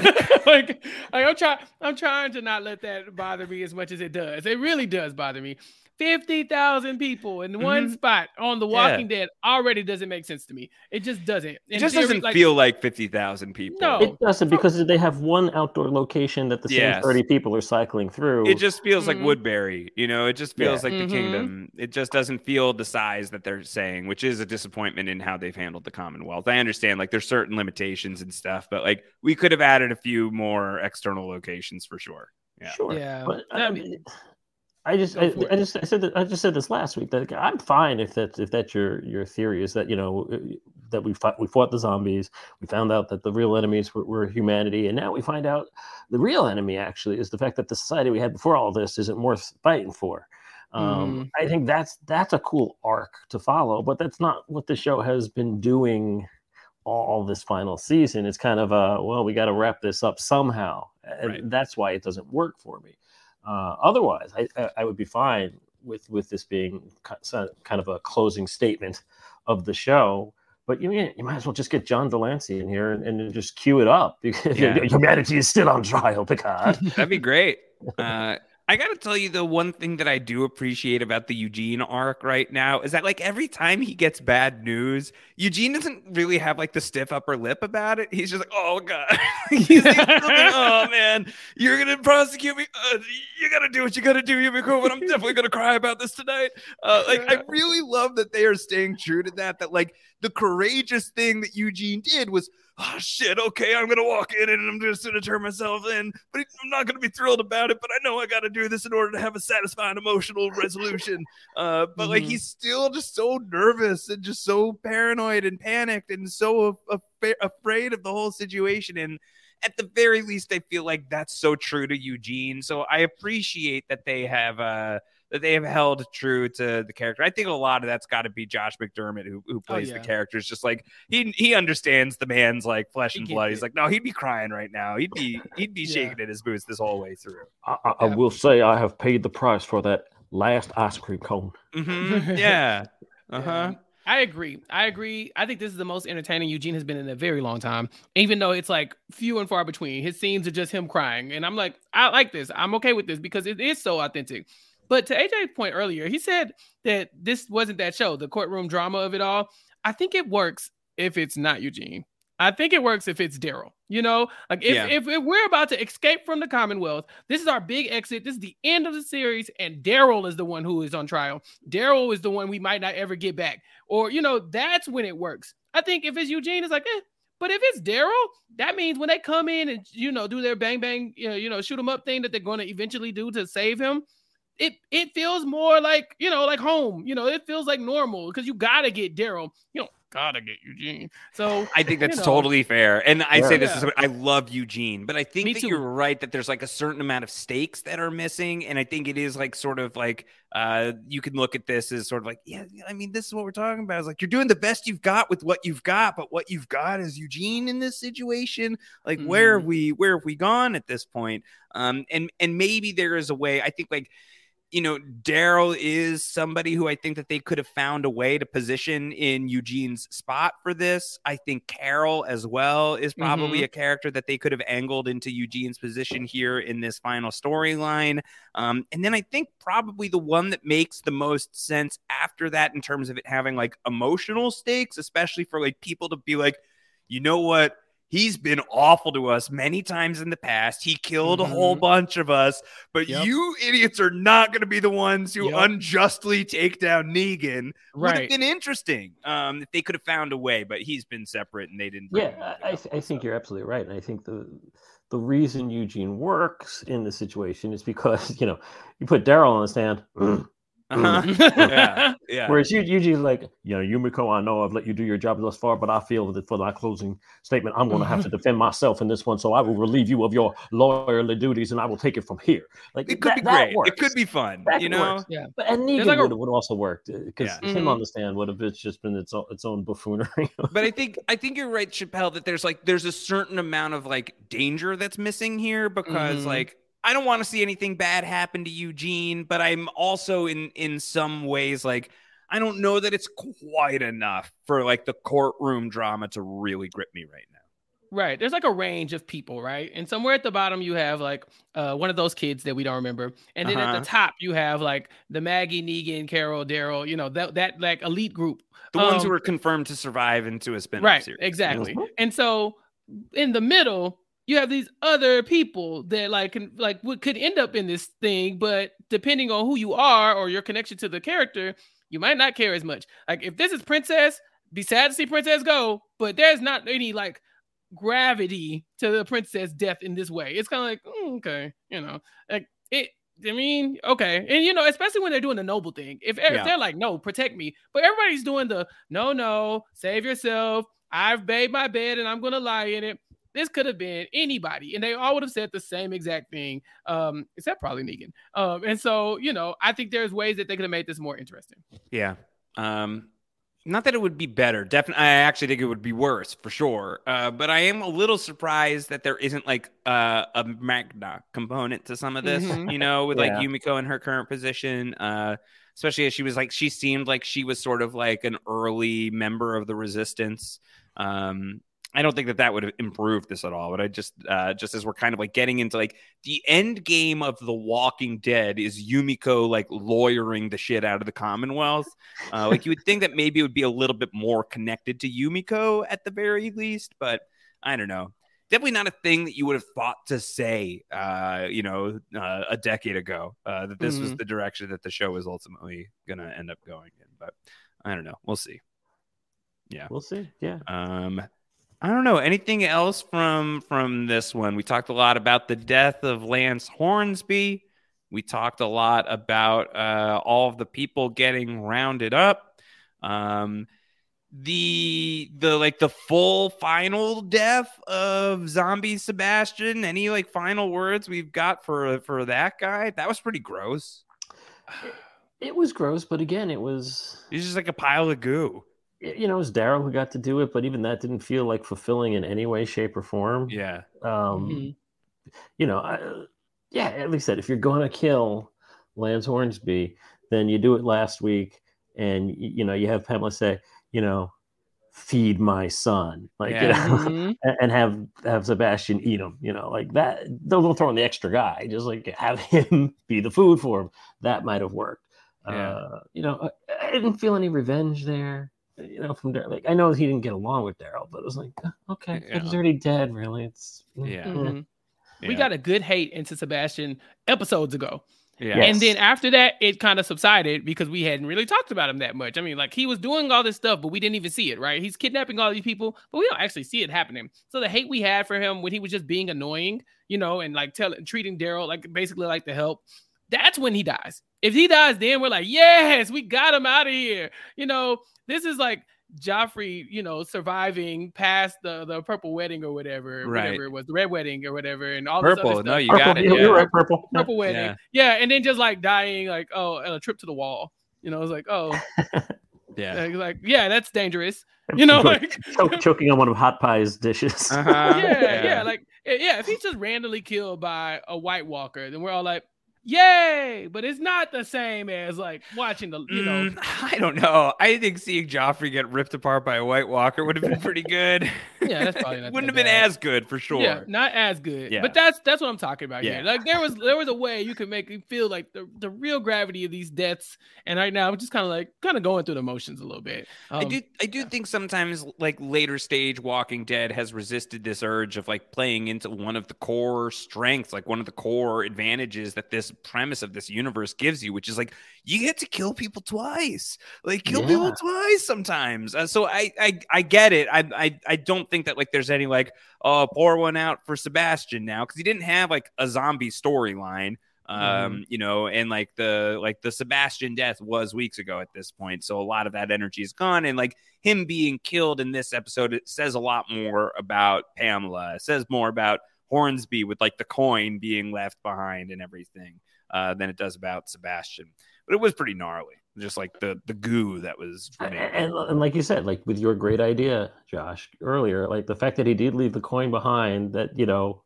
I'm trying to not let that bother me as much as it does. It really does bother me. 50,000 people in one spot on The Walking Dead already doesn't make sense to me. It just doesn't. It just doesn't feel like 50,000 people. No, it doesn't, because they have one outdoor location that the same 30 people are cycling through. It just feels like Woodbury. It just feels like the Kingdom. It just doesn't feel the size that they're saying, which is a disappointment in how they've handled the Commonwealth. I understand there's certain limitations and stuff, but we could have added a few more external locations for sure. Yeah. Sure. Yeah. But I just said this last week, that I'm fine if that's your theory, is that that we fought the zombies, we found out that the real enemies were humanity, and now we find out the real enemy actually is the fact that the society we had before all this isn't worth fighting for. I think that's a cool arc to follow, but that's not what the show has been doing all this final season. It's kind of we got to wrap this up somehow, and that's why it doesn't work for me. Otherwise, I would be fine with this being kind of a closing statement of the show. But you might as well just get John Delancey in here and just cue it up because humanity is still on trial, Picard. That'd be great. I got to tell you, the one thing that I do appreciate about the Eugene arc right now is that, like, every time he gets bad news, Eugene doesn't really have, like, the stiff upper lip about it. He's just like, oh, God. He's like, oh, man, you're going to prosecute me? You got to do what you got to do, Yumiko, but I'm definitely going to cry about this tonight. I really love that they are staying true to that, like, the courageous thing that Eugene did was, oh, shit, okay, I'm going to walk in and I'm just going to turn myself in, but I'm not going to be thrilled about it, but I know I got to do this in order to have a satisfying emotional resolution. But like, he's still just so nervous and just so paranoid and panicked and so afraid of the whole situation. And at the very least, I feel like that's so true to Eugene. So I appreciate that they have held true to the character. I think a lot of that's got to be Josh McDermott, who plays the characters. Just like he understands the man's like flesh and blood. He's like, no, he'd be crying right now. He'd be shaking in his boots this whole way through. I will say I have paid the price for that last ice cream cone. Mm-hmm. Yeah. Uh-huh. I agree. I think this is the most entertaining Eugene has been in a very long time, even though it's like few and far between. His scenes are just him crying. And I'm like, I like this. I'm okay with this because it is so authentic. But to AJ's point earlier, he said that this wasn't that show, the courtroom drama of it all. I think it works if it's not Eugene. I think it works if it's Daryl. You know, like if we're about to escape from the Commonwealth, this is our big exit. This is the end of the series, and Daryl is the one who is on trial. Daryl is the one we might not ever get back. Or, you know, that's when it works. I think if it's Eugene, it's like, But if it's Daryl, that means when they come in and, you know, do their bang, bang, you know, shoot him up thing that they're going to eventually do to save him, it feels more like, you know, like home. You know, it feels like normal because you got to get Daryl. You don't got to get Eugene. So I think that's totally fair. And I say this is I love Eugene, but I think that you're right that there's like a certain amount of stakes that are missing. And I think it is like sort of like you can look at this as sort of like, yeah, I mean, this is what we're talking about. It's like you're doing the best you've got with what you've got, but what you've got is Eugene in this situation. Like where have we gone at this point? And maybe there is a way, I think, like, you know, Daryl is somebody who I think that they could have found a way to position in Eugene's spot for this. I think Carol as well is probably a character that they could have angled into Eugene's position here in this final storyline. And then I think probably the one that makes the most sense after that in terms of it having like emotional stakes, especially for like people to be like, you know what? He's been awful to us many times in the past. He killed a whole bunch of us, but you idiots are not going to be the ones who unjustly take down Negan. Would have been interesting if they could have found a way, but he's been separate and they didn't. I think you're absolutely right. And I think the reason Eugene works in the situation is because, you know, you put Daryl on the stand. Whereas Eugene's like, you know, Yumiko, I know I've let you do your job thus far, but I feel that for my closing statement, I'm going to have to defend myself in this one. So I will relieve you of your lawyerly duties, and I will take it from here. Like it could be great. It could be fun. That, you know, works. Yeah. But and Negan would also work because him on the stand would have just been its own buffoonery. But I think you're right, Chappelle, that there's a certain amount of like danger that's missing here because like. I don't want to see anything bad happen to Eugene, but I'm also in some ways like I don't know that it's quite enough for like the courtroom drama to really grip me right now. Right. There's like a range of people, right? And somewhere at the bottom you have like one of those kids that we don't remember. And then at the top you have like the Maggie, Negan, Carol, Daryl, you know, that like elite group. The ones who are confirmed to survive into a spin-off series. Exactly. And so in the middle, you have these other people that could end up in this thing, but depending on who you are or your connection to the character, you might not care as much. Like if this is Princess, be sad to see Princess go, but there's not any like gravity to the Princess death in this way. It's kind of like, okay, you know, like it. I mean, okay, and you know, especially when they're doing the noble thing. If they're like, no, protect me, but everybody's doing the no, save yourself. I've made my bed and I'm gonna lie in it. This could have been anybody, and they all would have said the same exact thing, except probably Negan. And so, you know, I think there's ways that they could have made this more interesting. Yeah. Not that it would be better. Definitely, I actually think it would be worse for sure. But I am a little surprised that there isn't like a Magna component to some of this, Mhm. you know, with like Yeah. Yumiko in her current position. Especially as she seemed like she was sort of like an early member of the resistance. I don't think that would have improved this at all. But I just as we're kind of like getting into like the end game of The Walking Dead is Yumiko like lawyering the shit out of the Commonwealth. Like you would think that maybe it would be a little bit more connected to Yumiko at the very least, but I don't know. Definitely not a thing that you would have thought to say, a decade ago, that this was the direction that the show was ultimately going to end up going in. But I don't know. We'll see. Yeah. We'll see. Yeah. I don't know. Anything else from this one? We talked a lot about the death of Lance Hornsby. We talked a lot about all of the people getting rounded up. The full final death of Zombie Sebastian. Any like final words we've got for that guy? That was pretty gross. It was gross, but again, he's just like a pile of goo. You know, it was Daryl who got to do it, but even that didn't feel like fulfilling in any way, shape, or form. Yeah. You know, at least that if you're going to kill Lance Hornsby, then you do it last week, and you know you have Pamela say, you know, feed my son, like you know, and have Sebastian eat him, you know, like that. Don't throw in the extra guy, just like have him be the food for him. That might have worked. You know, I didn't feel any revenge there. You know, from Daryl. Like I know he didn't get along with Daryl, but it was like, okay, he's already dead. Really, it's We got a good hate into Sebastian episodes ago. Yeah. And then after that, it kind of subsided because we hadn't really talked about him that much. I mean, like he was doing all this stuff, but we didn't even see it, right? He's kidnapping all these people, but we don't actually see it happening. So the hate we had for him when he was just being annoying, you know, and like treating Daryl like basically like the help, that's when he dies. If he dies, then we're like, yes, we got him out of here. You know, this is like Joffrey, you know, surviving past the purple wedding or whatever it was, the red wedding or whatever, and all purple. this other stuff. No, you got it. You're right, purple wedding. Yeah, and then just like dying, like a trip to the wall. You know, it's like that's dangerous. You know, like choking on one of Hot Pie's dishes. Like if he's just randomly killed by a White Walker, then we're all like, yay, but it's not the same as like watching the, you know. I don't know. I think seeing Joffrey get ripped apart by a White Walker would have been pretty good. Yeah, that's probably not. Wouldn't have been as good for sure. Yeah, not as good. Yeah. But that's what I'm talking about here. Like there was a way you could make me feel like the real gravity of these deaths, and right now I'm just kind of going through the motions a little bit. I do think sometimes like later stage Walking Dead has resisted this urge of like playing into one of the core strengths, like one of the core advantages that this premise of this universe gives you, which is like you get to kill people twice, like kill people twice sometimes. So I get it. I don't think that like there's any like pour one out for Sebastian now, because he didn't have like a zombie storyline. You know, and like the Sebastian death was weeks ago at this point, so a lot of that energy is gone, and like him being killed in this episode, it says a lot more about Pamela. It says more about Hornsby with like the coin being left behind and everything than it does about Sebastian. But it was pretty gnarly, just like the goo that was and like you said, like with your great idea, Josh, earlier, like the fact that he did leave the coin behind, that, you know,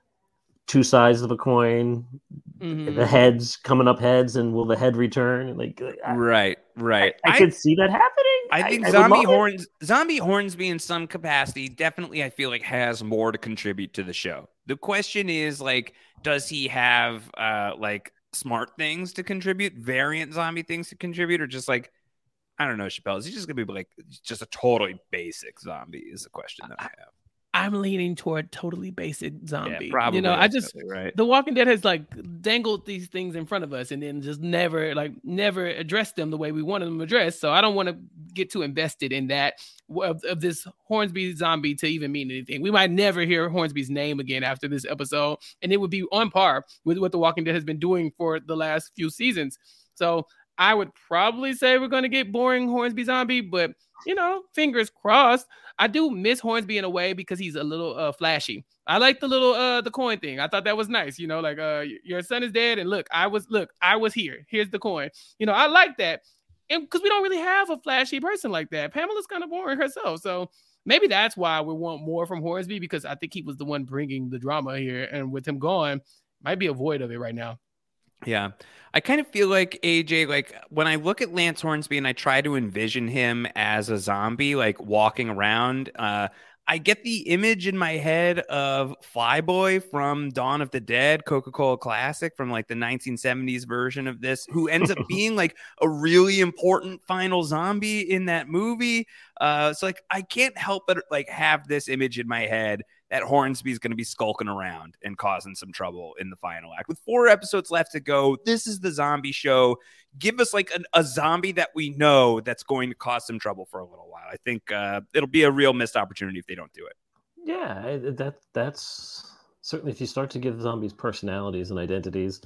two sides of a coin, the heads coming up heads, and will the head return? Like right. I could see that happening. I think Zombie Hornsby in some capacity definitely, I feel like, has more to contribute to the show. The question is, like, does he have like smart things to contribute, variant zombie things to contribute, or just like, I don't know, Chappelle, is he just gonna be like just a totally basic zombie is the question that I have. I'm leaning toward totally basic zombie. Yeah, probably. You know, right. The Walking Dead has like dangled these things in front of us and then just never addressed them the way we wanted them addressed. So I don't want to get too invested in that of this Hornsby zombie to even mean anything. We might never hear Hornsby's name again after this episode, and it would be on par with what The Walking Dead has been doing for the last few seasons. So I would probably say we're going to get boring Hornsby zombie, but, you know, fingers crossed. I do miss Hornsby in a way because he's a little flashy. I like the little the coin thing. I thought that was nice. You know, like your son is dead, and look, I was here. Here's the coin. You know, I like that. because we don't really have a flashy person like that. Pamela's kind of boring herself. So maybe that's why we want more from Hornsby, because I think he was the one bringing the drama here. And with him gone, might be a void of it right now. Yeah. I kind of feel like AJ, like when I look at Lance Hornsby and I try to envision him as a zombie, like walking around, I get the image in my head of Flyboy from Dawn of the Dead, Coca-Cola Classic from like the 1970s version of this, who ends up being like a really important final zombie in that movie. So like I can't help but like have this image in my head that Hornsby is going to be skulking around and causing some trouble in the final act. With 4 episodes left to go, this is the zombie show. Give us like a zombie that we know that's going to cause some trouble for a little while. I think it'll be a real missed opportunity if they don't do it. Yeah, that's certainly, if you start to give zombies personalities and identities.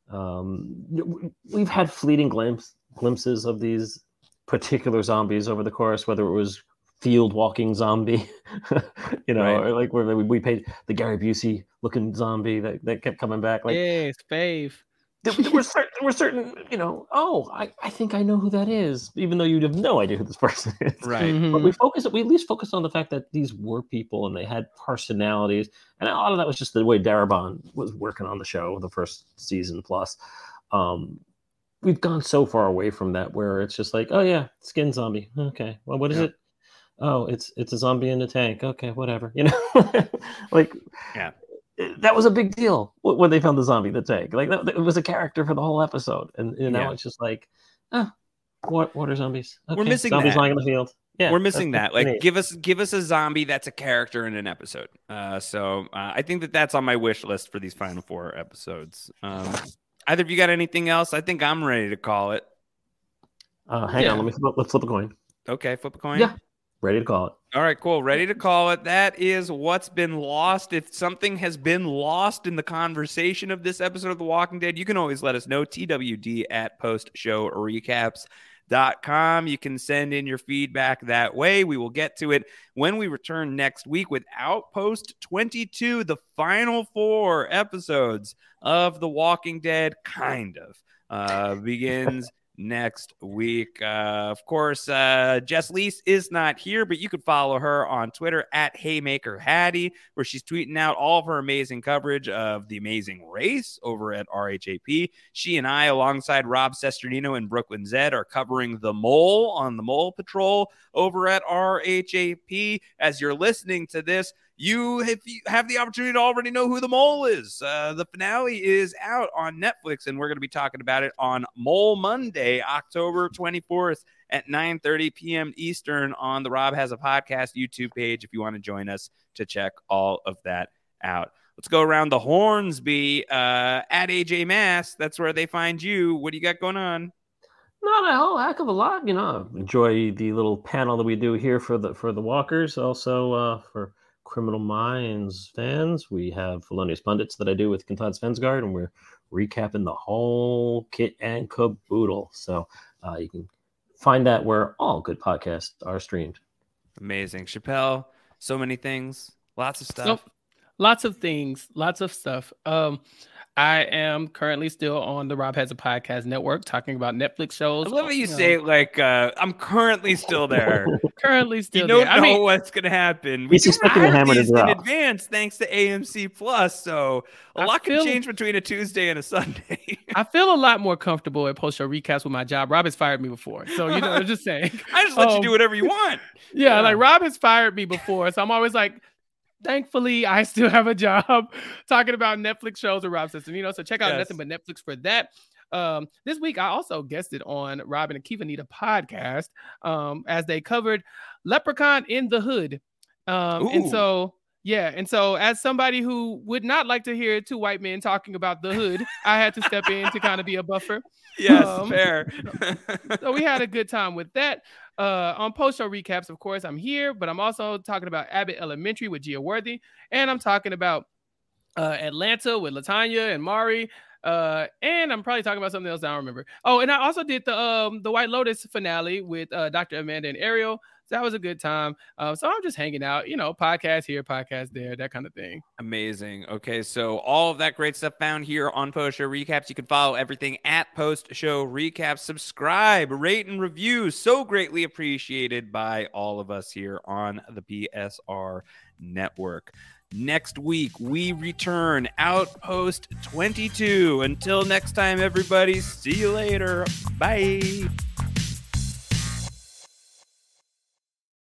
We've had fleeting glimpses of these particular zombies over the course, whether it was field walking zombie, right. Or like where we paid the Gary Busey looking zombie that kept coming back. Like, yes, fave. There were certain, I think I know who that is, even though you'd have no idea who this person is. Right. Mm-hmm. But we at least focused on the fact that these were people and they had personalities. And a lot of that was just the way Darabont was working on the show, the first season plus. We've gone so far away from that where it's just like, oh yeah, skin zombie. Okay. Well, what is it? Oh, it's a zombie in a tank. Okay, whatever. Like, yeah. That was a big deal when they found the zombie in the tank. Like it was a character for the whole episode, and now it's just like, what are zombies? Okay. We're missing zombies that. lying in the field. Yeah, we're missing that. Like, give us a zombie that's a character in an episode. So I think that's on my wish list for these final 4 episodes. Either of you got anything else? I think I'm ready to call it. Hang on, let's flip a coin. Okay, flip a coin. Yeah. Ready to call it. All right, cool. Ready to call it. That is what's been lost. If something has been lost in the conversation of this episode of The Walking Dead, you can always let us know. TWD@postshowrecaps.com. You can send in your feedback that way. We will get to it when we return next week with Outpost 22, the final 4 episodes of The Walking Dead, begins next week. Of course, Jess Leese is not here, but you could follow her on Twitter @HaymakerHattie, where she's tweeting out all of her amazing coverage of The Amazing Race over at RHAP. She and I, alongside Rob Sesternino and Brooklyn Zed, are covering The Mole on The Mole Patrol over at RHAP. As you're listening to this, if you have the opportunity to already know who the mole is. The finale is out on Netflix, and we're going to be talking about it on Mole Monday, October 24th at 9:30 p.m. Eastern on the Rob Has a Podcast YouTube page if you want to join us to check all of that out. Let's go around the Hornsby at AJ Mass. That's where they find you. What do you got going on? Not a whole heck of a lot. Enjoy the little panel that we do here for the Walkers. Also, for Criminal Minds fans, we have Felonious Pundits that I do with Kentan Svensgaard, and we're recapping the whole kit and caboodle. So you can find that where all good podcasts are streamed. Amazing. Chappelle, so many things, lots of stuff. Lots of things, lots of stuff. I am currently still on the Rob Has a Podcast network talking about Netflix shows. I love how you say it like I'm currently still there. Currently still there. You don't know what's going to happen. We expecting the hammer to drop in advance thanks to AMC Plus, so a lot can change between a Tuesday and a Sunday. I feel a lot more comfortable at post-show recaps with my job. Rob has fired me before, so I'm just saying. I just let you do whatever you want. Yeah, like Rob has fired me before, so I'm always like, thankfully, I still have a job talking about Netflix shows with Rob Sesson, so check out Nothing But Netflix for that. This week, I also guested on Rob and Akiva podcast as they covered Leprechaun in the Hood. And so as somebody who would not like to hear 2 white men talking about the Hood, I had to step in to kind of be a buffer. Yes, fair. So we had a good time with that. On post-show recaps, of course, I'm here, but I'm also talking about Abbott Elementary with Gia Worthy, and I'm talking about Atlanta with Latanya and Mari, and I'm probably talking about something else I don't remember. Oh, and I also did the White Lotus finale with Dr. Amanda and Ariel. that was a good time. So I'm just hanging out, podcast here, podcast there, that kind of thing. Amazing. Okay, so all of that great stuff found here on Post Show Recaps. You can follow everything at Post Show Recaps. Subscribe, rate, and review. So greatly appreciated by all of us here on the PSR Network. Next week, we return Outpost 22. Until next time, everybody, see you later. Bye.